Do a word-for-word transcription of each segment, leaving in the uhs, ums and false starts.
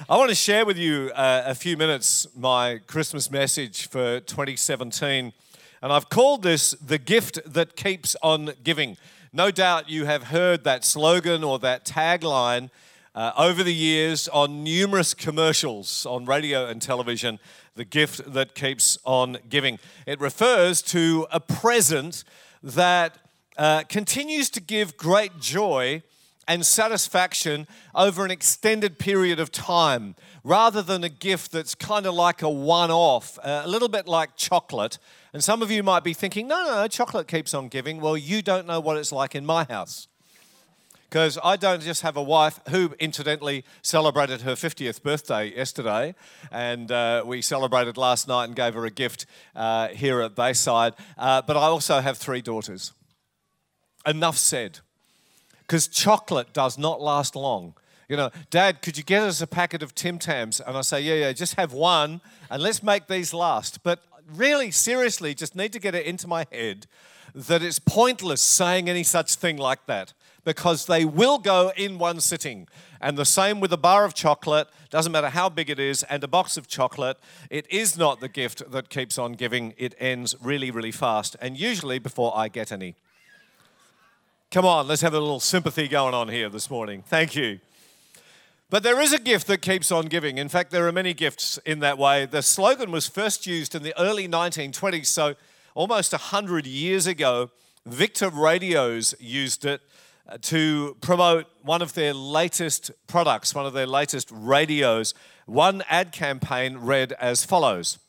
I want to share with you uh, a few minutes my Christmas message for twenty seventeen, and I've called this The Gift That Keeps on Giving. No doubt you have heard that slogan or that tagline uh, over the years on numerous commercials on radio and television, The Gift That Keeps on Giving. It refers to a present that uh, continues to give great joy and satisfaction over an extended period of time, rather than a gift that's kind of like a one-off, uh, a little bit like chocolate. And some of you might be thinking, no, no, no, chocolate keeps on giving. Well, you don't know what it's like in my house. Because I don't just have a wife who, incidentally, celebrated her fiftieth birthday yesterday, and uh, we celebrated last night and gave her a gift uh, here at Bayside, uh, but I also have three daughters. Enough said. Because chocolate does not last long. You know, Dad, could you get us a packet of Tim Tams? And I say, yeah, yeah, just have one and let's make these last. But really, seriously, just need to get it into my head that it's pointless saying any such thing like that, because they will go in one sitting. And the same with a bar of chocolate, doesn't matter how big it is, and a box of chocolate. It is not the gift that keeps on giving. It ends really, really fast, and usually before I get any. Come on, let's have a little sympathy going on here this morning. Thank you. But there is a gift that keeps on giving. In fact, there are many gifts in that way. The slogan was first used in the early nineteen twenties, so almost one hundred years ago. Victor Radios used it to promote one of their latest products, one of their latest radios. One ad campaign read as follows.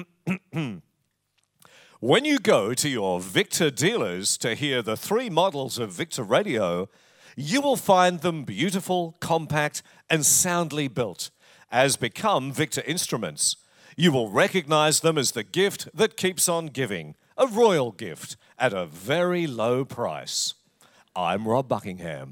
When you go to your Victor dealers to hear the three models of Victor Radio, you will find them beautiful, compact, and soundly built, as become Victor instruments. You will recognize them as the gift that keeps on giving, a royal gift at a very low price. I'm Rob Buckingham.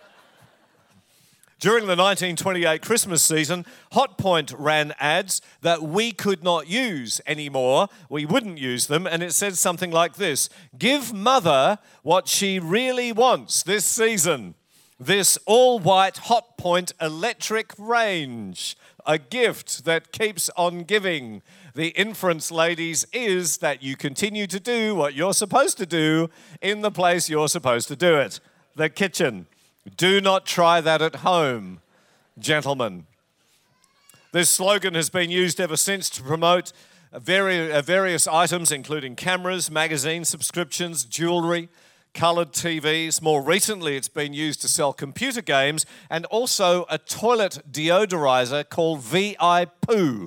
During the nineteen twenty-eight Christmas season, Hotpoint ran ads that we could not use anymore. We wouldn't use them, and it said something like this: give mother what she really wants this season. This all-white Hotpoint electric range, a gift that keeps on giving. The inference, ladies, is that you continue to do what you're supposed to do in the place you're supposed to do it, the kitchen. Do not try that at home, gentlemen. This slogan has been used ever since to promote various items, including cameras, magazine subscriptions, jewelry, coloured T Vs. More recently, it's been used to sell computer games and also a toilet deodorizer called V I Poo.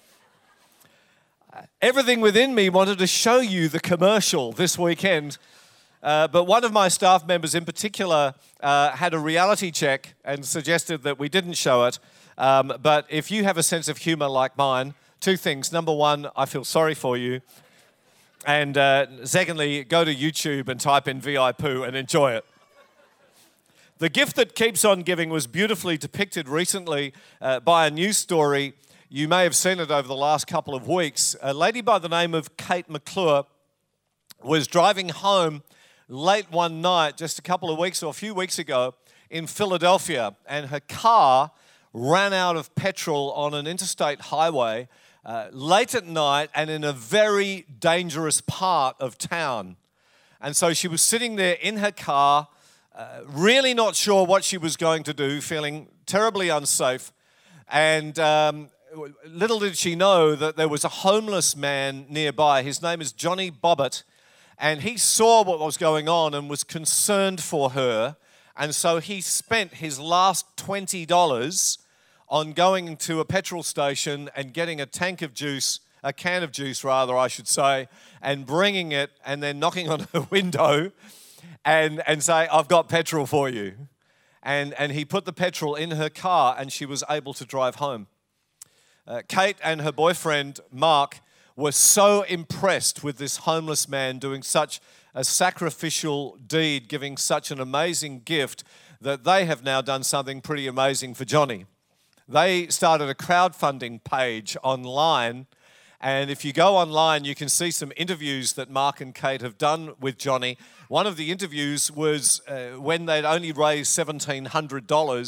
Everything within me wanted to show you the commercial this weekend. Uh, but one of my staff members in particular uh, had a reality check and suggested that we didn't show it. Um, but if you have a sense of humour like mine, two things. Number one, I feel sorry for you. And uh, secondly, go to YouTube and type in V I Poo and enjoy it. The gift that keeps on giving was beautifully depicted recently uh, by a news story. You may have seen it over the last couple of weeks. A lady by the name of Kate McClure was driving home late one night, just a couple of weeks or a few weeks ago, in Philadelphia, and her car ran out of petrol on an interstate highway uh, late at night and in a very dangerous part of town. And so she was sitting there in her car, uh, really not sure what she was going to do, feeling terribly unsafe. And um, little did she know that there was a homeless man nearby. His name is Johnny Bobbitt. And he saw what was going on and was concerned for her. And so he spent his last twenty dollars on going to a petrol station and getting a tank of juice, a can of juice rather, I should say, and bringing it and then knocking on her window and, and say, I've got petrol for you. And, and he put the petrol in her car and she was able to drive home. Uh, Kate and her boyfriend, Mark, were so impressed with this homeless man doing such a sacrificial deed, giving such an amazing gift, that they have now done something pretty amazing for Johnny. They started a crowdfunding page online, and if you go online, you can see some interviews that Mark and Kate have done with Johnny. One of the interviews was uh, when they'd only raised seventeen hundred dollars,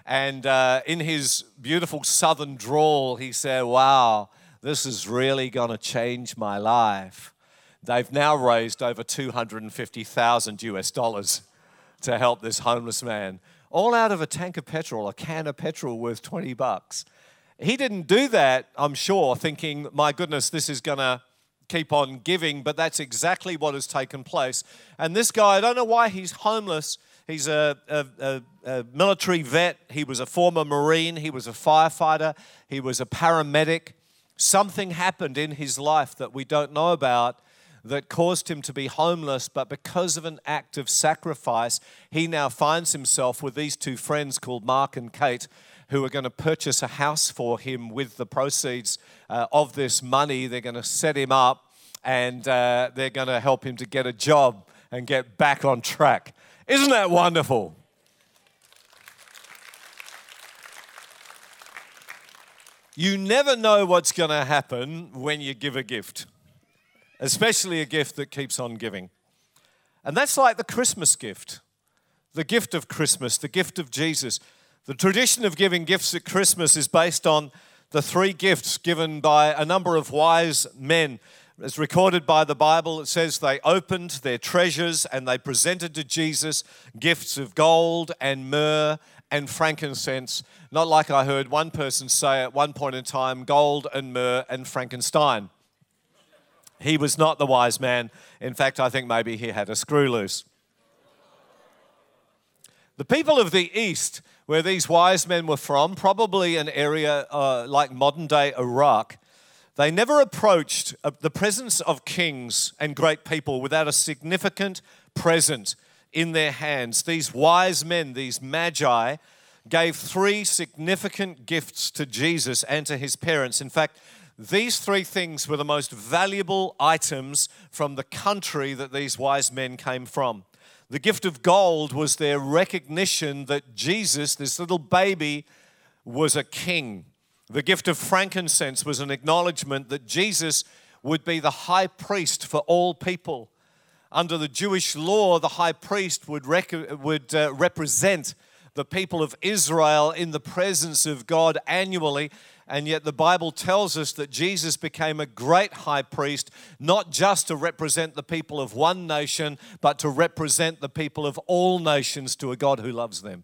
And uh, in his beautiful southern drawl, he said, wow, this is really going to change my life. They've now raised over two hundred fifty thousand U S dollars to help this homeless man, all out of a tank of petrol, a can of petrol worth twenty bucks. He didn't do that, I'm sure, thinking, my goodness, this is going to keep on giving, but that's exactly what has taken place. And this guy, I don't know why he's homeless. He's a, a, a, a military vet. He was a former Marine. He was a firefighter. He was a paramedic. Something happened in his life that we don't know about that caused him to be homeless, but because of an act of sacrifice, he now finds himself with these two friends called Mark and Kate, who are going to purchase a house for him with the proceeds uh, of this money. They're going to set him up, and uh, they're going to help him to get a job and get back on track. Isn't that wonderful? You never know what's going to happen when you give a gift, especially a gift that keeps on giving. And that's like the Christmas gift, the gift of Christmas, the gift of Jesus. The tradition of giving gifts at Christmas is based on the three gifts given by a number of wise men. As recorded by the Bible, it says they opened their treasures and they presented to Jesus gifts of gold and myrrh and frankincense. Not like I heard one person say at one point in time, gold and myrrh and Frankenstein. He was not the wise man. In fact, I think maybe he had a screw loose. The people of the East, where these wise men were from, probably an area uh, like modern-day Iraq, they never approached the presence of kings and great people without a significant present in their hands. These wise men, these magi, gave three significant gifts to Jesus and to his parents. In fact, these three things were the most valuable items from the country that these wise men came from. The gift of gold was their recognition that Jesus, this little baby, was a king. The gift of frankincense was an acknowledgement that Jesus would be the high priest for all people. Under the Jewish law, the high priest would, rec- would uh, represent the people of Israel in the presence of God annually. And yet the Bible tells us that Jesus became a great high priest, not just to represent the people of one nation, but to represent the people of all nations to a God who loves them.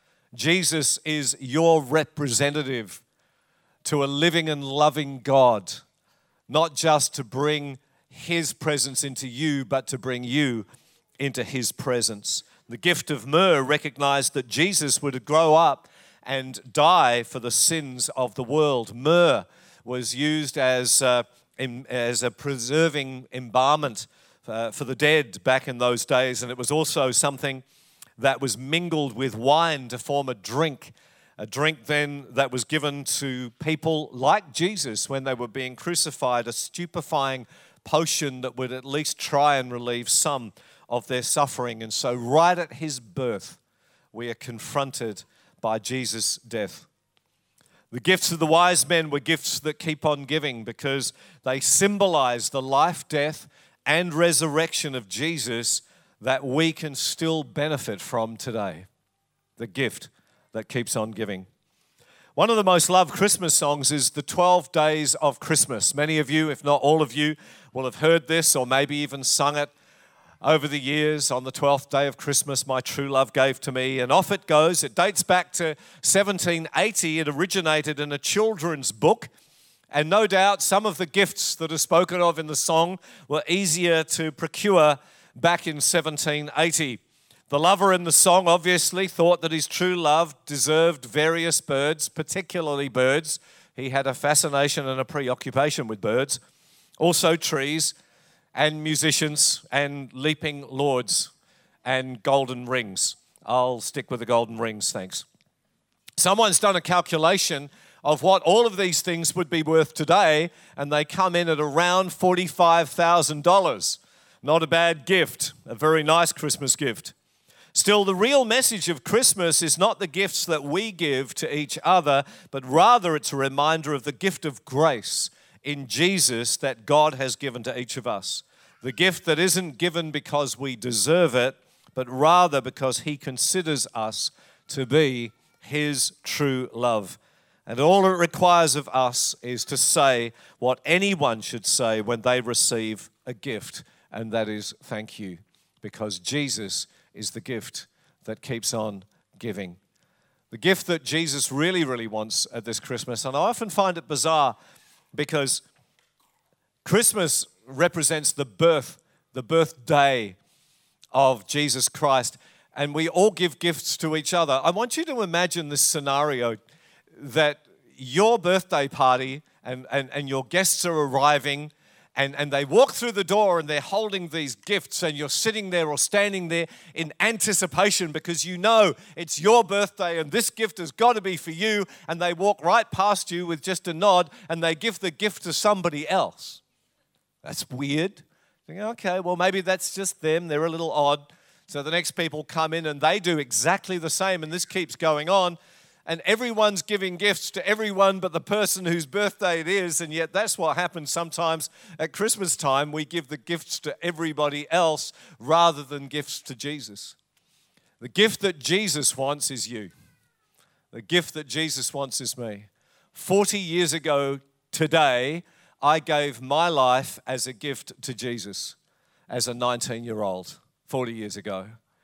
Jesus is your representative to a living and loving God, not just to bring his presence into you, but to bring you into his presence. The gift of myrrh recognized that Jesus would grow up and die for the sins of the world. Myrrh was used as, uh, in, as a preserving embalmment uh, for the dead back in those days, and it was also something that was mingled with wine to form a drink. A drink then that was given to people like Jesus when they were being crucified, a stupefying potion that would at least try and relieve some of their suffering. And so right at his birth, we are confronted by Jesus' death. The gifts of the wise men were gifts that keep on giving because they symbolize the life, death, and resurrection of Jesus that we can still benefit from today. The gift that keeps on giving. One of the most loved Christmas songs is the twelve Days of Christmas. Many of you, if not all of you, will have heard this or maybe even sung it over the years. On the twelfth day of Christmas, my true love gave to me. And off it goes. It dates back to seventeen eighty. It originated in a children's book. And no doubt some of the gifts that are spoken of in the song were easier to procure back in seventeen eighty. The lover in the song obviously thought that his true love deserved various birds, particularly birds. He had a fascination and a preoccupation with birds. Also trees and musicians and leaping lords and golden rings. I'll stick with the golden rings, thanks. Someone's done a calculation of what all of these things would be worth today, and they come in at around forty-five thousand dollars. Not a bad gift, a very nice Christmas gift. Still, the real message of Christmas is not the gifts that we give to each other, but rather it's a reminder of the gift of grace in Jesus that God has given to each of us. The gift that isn't given because we deserve it, but rather because he considers us to be his true love. And all it requires of us is to say what anyone should say when they receive a gift, and that is thank you, because Jesus is the gift that keeps on giving. The gift that Jesus really, really wants at this Christmas. And I often find it bizarre because Christmas represents the birth, the birthday of Jesus Christ. And we all give gifts to each other. I want you to imagine this scenario that your birthday party and, and, and your guests are arriving and, and they walk through the door and they're holding these gifts and you're sitting there or standing there in anticipation because you know it's your birthday and this gift has got to be for you, and they walk right past you with just a nod and they give the gift to somebody else. That's weird. Think, okay, well maybe that's just them. They're a little odd. So the next people come in and they do exactly the same, and this keeps going on. And everyone's giving gifts to everyone but the person whose birthday it is, and yet that's what happens sometimes at Christmas time. We give the gifts to everybody else rather than gifts to Jesus. The gift that Jesus wants is you. The gift that Jesus wants is me. forty years ago today, I gave my life as a gift to Jesus as a nineteen-year-old, forty years ago.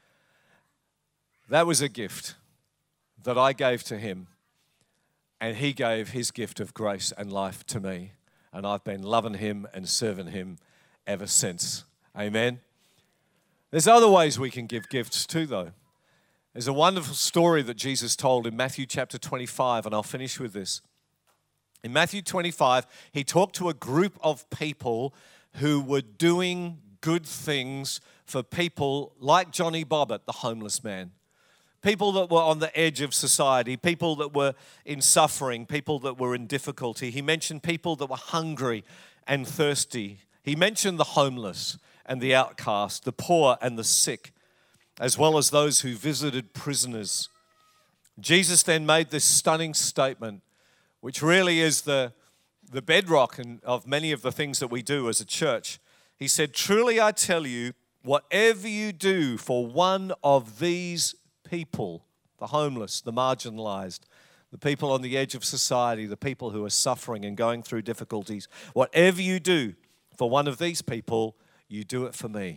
That was a gift that I gave to him, and he gave his gift of grace and life to me, and I've been loving him and serving him ever since. Amen. There's other ways we can give gifts too, though. There's a wonderful story that Jesus told in Matthew chapter twenty-five, and I'll finish with this. In Matthew twenty-five, he talked to a group of people who were doing good things for people like Johnny Bobbitt, the homeless man. People that were on the edge of society, people that were in suffering, people that were in difficulty. He mentioned people that were hungry and thirsty. He mentioned the homeless and the outcast, the poor and the sick, as well as those who visited prisoners. Jesus then made this stunning statement, which really is the, the bedrock of many of the things that we do as a church. He said, "Truly I tell you, whatever you do for one of these people, the homeless, the marginalized, the people on the edge of society, the people who are suffering and going through difficulties, whatever you do for one of these people, you do it for me."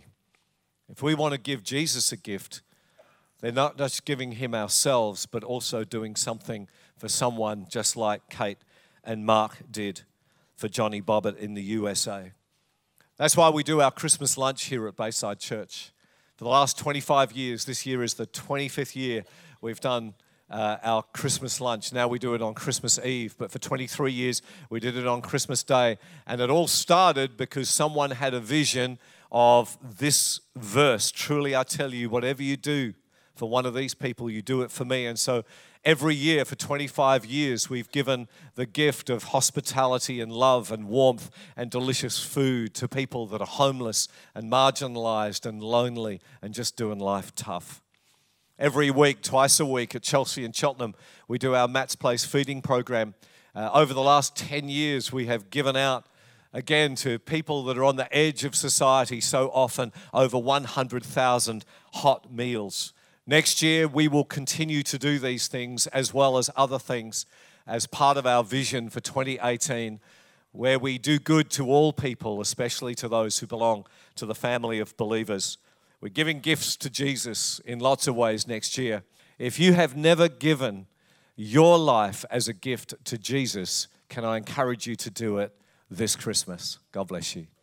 If we want to give Jesus a gift, they're not just giving him ourselves, but also doing something for someone just like Kate and Mark did for Johnny Bobbitt in the U S A. That's why we do our Christmas lunch here at Bayside Church. For the last twenty-five years, this year is the twenty-fifth year we've done uh, our Christmas lunch. Now we do it on Christmas Eve, but for twenty-three years we did it on Christmas Day. And it all started because someone had a vision of this verse, "Truly I tell you, whatever you do for one of these people, you do it for me." And so every year for twenty-five years, we've given the gift of hospitality and love and warmth and delicious food to people that are homeless and marginalized and lonely and just doing life tough. Every week, twice a week at Chelsea and Cheltenham, we do our Matt's Place feeding program. Uh, over the last ten years, we have given out, again, to people that are on the edge of society so often, over one hundred thousand hot meals. Next year, we will continue to do these things as well as other things as part of our vision for twenty eighteen, where we do good to all people, especially to those who belong to the family of believers. We're giving gifts to Jesus in lots of ways next year. If you have never given your life as a gift to Jesus, can I encourage you to do it this Christmas? God bless you.